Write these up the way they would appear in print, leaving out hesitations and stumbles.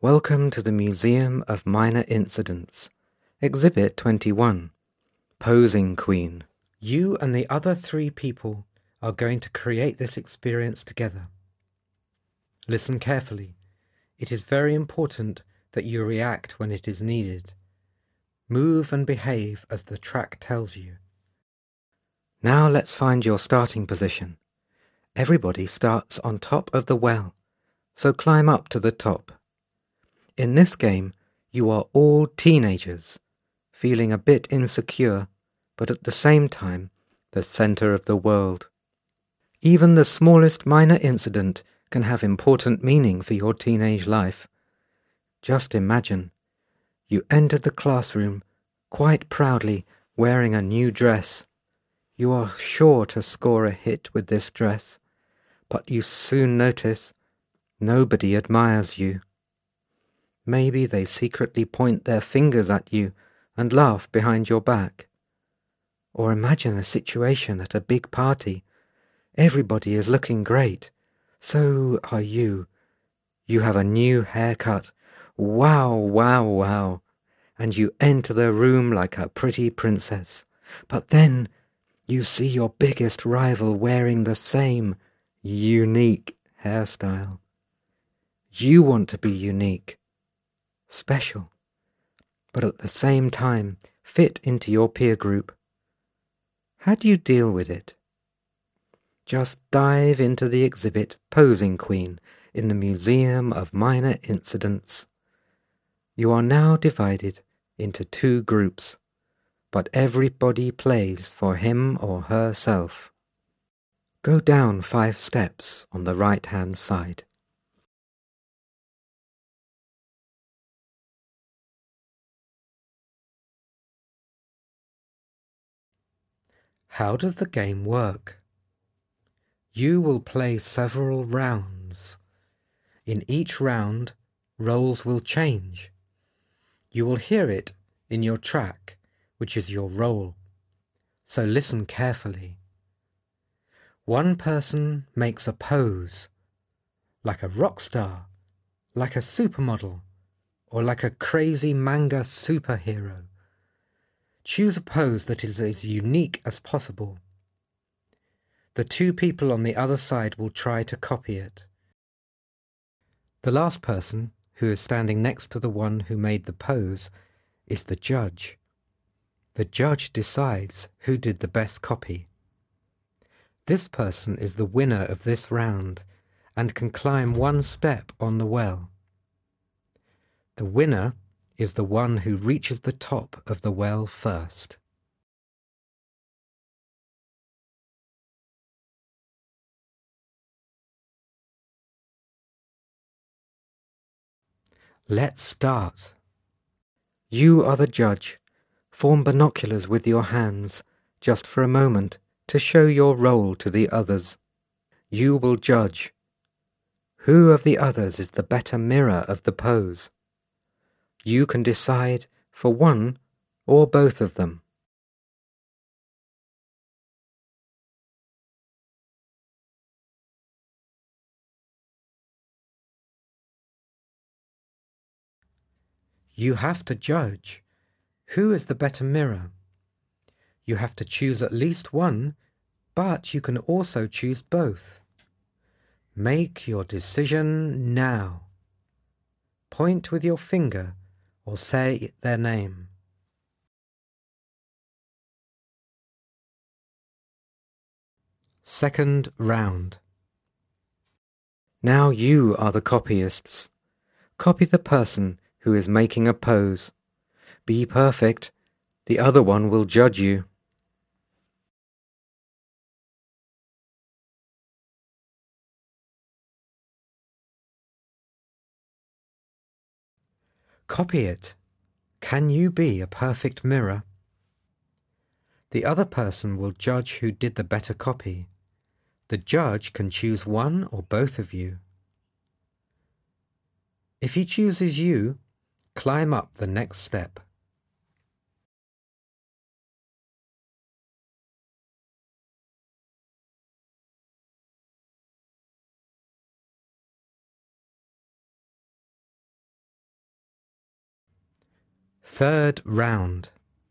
Welcome to the Museum of Minor Incidents, Exhibit 21, Posing Queen. You and the other 3 people are going to create this experience together. Listen carefully. It is very important that you react when it is needed. Move and behave as the track tells you. Now let's find your starting position. Everybody starts on top of the well, so climb up to the top. In this game, you are all teenagers, feeling a bit insecure, but at the same time, the center of the world. Even the smallest minor incident can have important meaning for your teenage life. Just imagine, you entered the classroom quite proudly wearing a new dress. You are sure to score a hit with this dress, but you soon notice nobody admires you. Maybe they secretly point their fingers at you and laugh behind your back. Or imagine a situation at a big party. Everybody is looking great. So are you. You have a new haircut. Wow, wow, wow. And you enter the room like a pretty princess. But then you see your biggest rival wearing the same unique hairstyle. You want to be unique, special, but at the same time fit into your peer group. How do you deal with it? Just dive into the exhibit Posing Queen in the Museum of Minor Incidents. You are now divided into 2 groups, but everybody plays for him or herself. Go down 5 steps on the right-hand side. How does the game work? You will play several rounds. In each round, roles will change. You will hear it in your track, which is your role. So listen carefully. One person makes a pose, like a rock star, like a supermodel, or like a crazy manga superhero. Choose a pose that is as unique as possible. The 2 people on the other side will try to copy it. The last person, who is standing next to the one who made the pose, is the judge. The judge decides who did the best copy. This person is the winner of this round and can climb 1 step on the well. The winner is the one who reaches the top of the well first. Let's start. You are the judge. Form binoculars with your hands, just for a moment, to show your role to the others. You will judge. Who of the others is the better mirror of the pose? You can decide for one or both of them. You have to judge. Who is the better mirror? You have to choose at least one, but you can also choose both. Make your decision now. Point with your finger or say their name. Second round. Now you are the copyists. Copy the person who is making a pose. Be perfect. The other one will judge you. Copy it. Can you be a perfect mirror? The other person will judge who did the better copy. The judge can choose one or both of you. If he chooses you, climb up the next step. Third round.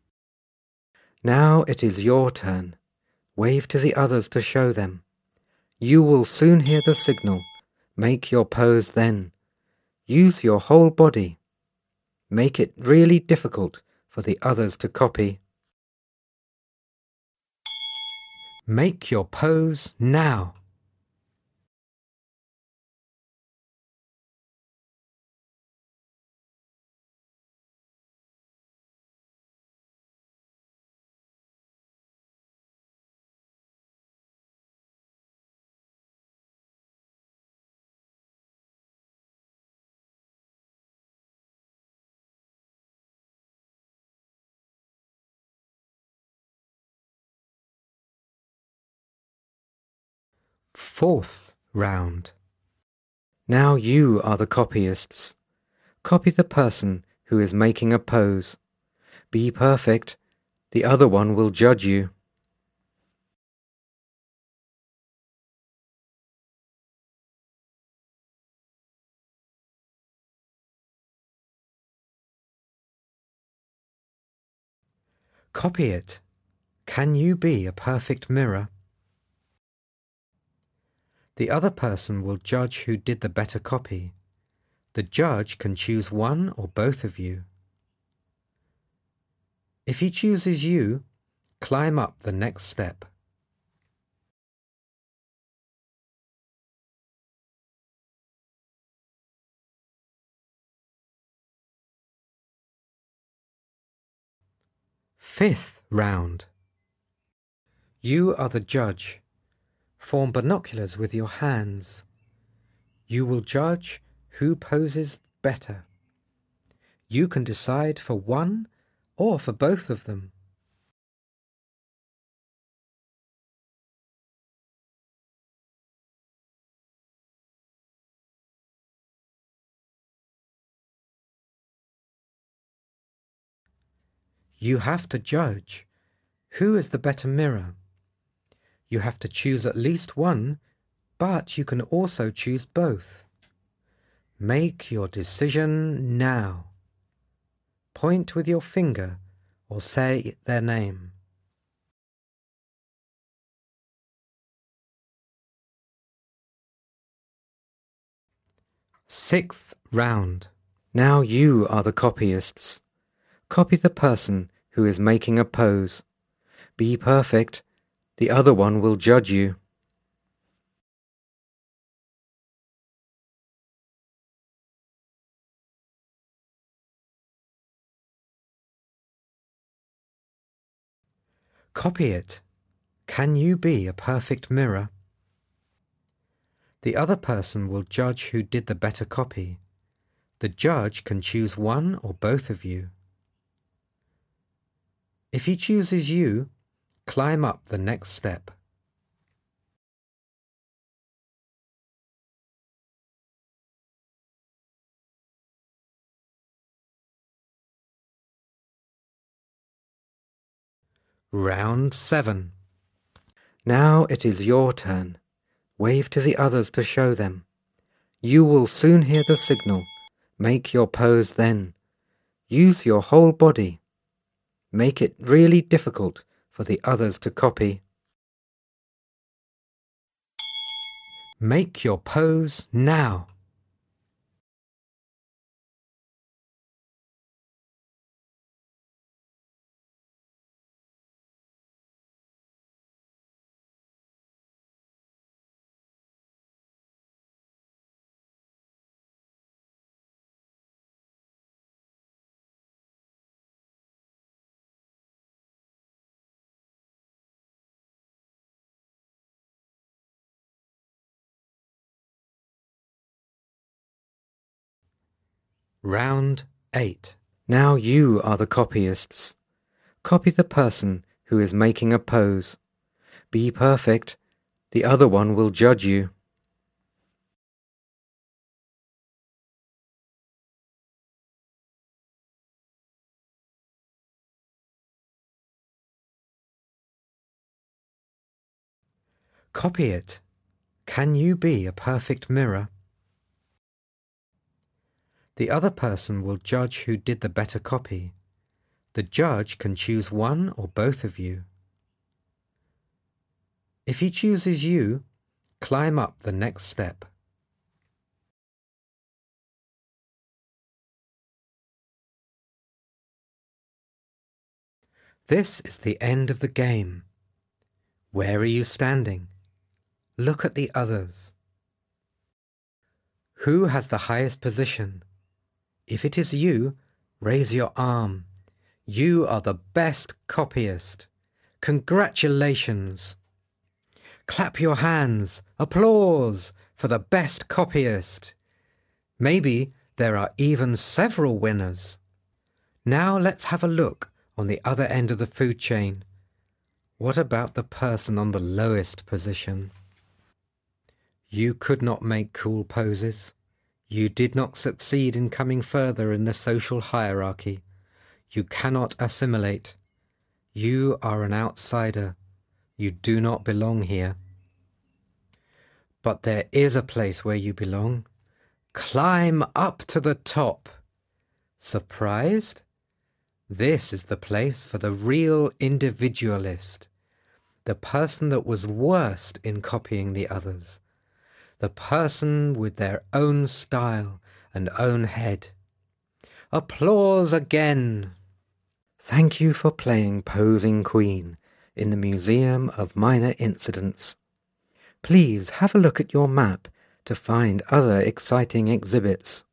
Now it is your turn. Wave to the others to show them. You will soon hear the signal. Make your pose then. Use your whole body. Make it really difficult for the others to copy. Make your pose now. Fourth round. Now you are the copyists. Copy the person who is making a pose. Be perfect. The other one will judge you. Copy it. Can you be a perfect mirror? The other person will judge who did the better copy. The judge can choose one or both of you. If he chooses you, climb up the next step. Fifth round. You are the judge. Form binoculars with your hands. You will judge who poses better. You can decide for one or for both of them. You have to judge. Who is the better mirror? You have to choose at least one, but you can also choose both. Make your decision now. Point with your finger or say their name. Sixth round. Now you are the copyists. Copy the person who is making a pose. Be perfect. The other one will judge you. Copy it. Can you be a perfect mirror? The other person will judge who did the better copy. The judge can choose one or both of you. If he chooses you, climb up the next step. Round 7. Now it is your turn. Wave to the others to show them. You will soon hear the signal. Make your pose then. Use your whole body. Make it really difficult for the others to copy. Make your pose now. Round 8. Now you are the copyists. Copy the person who is making a pose. Be perfect. The other one will judge you. Copy it. Can you be a perfect mirror? The other person will judge who did the better copy. The judge can choose one or both of you. If he chooses you, climb up the next step. This is the end of the game. Where are you standing? Look at the others. Who has the highest position? If it is you, raise your arm. You are the best copyist. Congratulations! Clap your hands. Applause for the best copyist. Maybe there are even several winners. Now let's have a look on the other end of the food chain. What about the person on the lowest position? You could not make cool poses. You did not succeed in coming further in the social hierarchy. You cannot assimilate. You are an outsider. You do not belong here. But there is a place where you belong. Climb up to the top. Surprised? This is the place for the real individualist, the person that was worst in copying the others, the person with their own style and own head. Applause again! Thank you for playing Posing Queen in the Museum of Minor Incidents. Please have a look at your map to find other exciting exhibits.